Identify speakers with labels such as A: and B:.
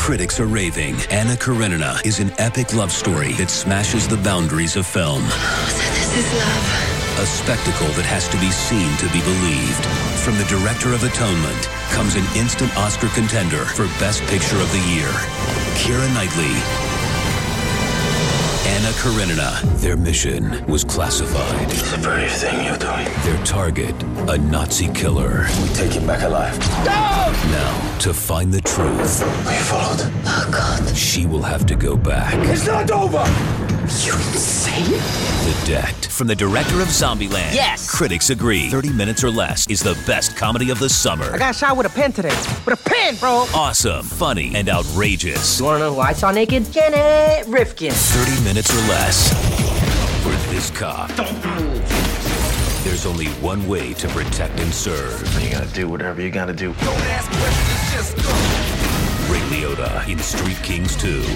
A: critics are raving. Anna Karenina is an epic love story that smashes the boundaries of film.
B: So this is love.
A: A spectacle that has to be seen to be believed. From the director of Atonement comes an instant Oscar contender for Best Picture of the Year. Keira Knightley. Anna Karenina. Their mission was classified.
C: It's a brave thing you're doing.
A: Their target, a Nazi killer.
C: We take him back alive.
A: No! Now, to find the truth,
C: Are you followed?
B: Oh, God.
A: she will have to go back.
C: It's not over!
B: You insane?
A: The Debt. From the director of Zombieland.
D: Yes.
A: Critics agree 30 minutes or less is the best comedy of the summer.
D: I got shot with a pen today. With a pen, bro.
A: Awesome, funny, and outrageous.
D: You wanna know who I saw naked? Janet Rifkin.
A: 30 minutes or less for this cop.
D: Don't move.
A: There's only one way to protect and serve.
C: You gotta do whatever you gotta do.
A: Ray Liotta in Street Kings 2.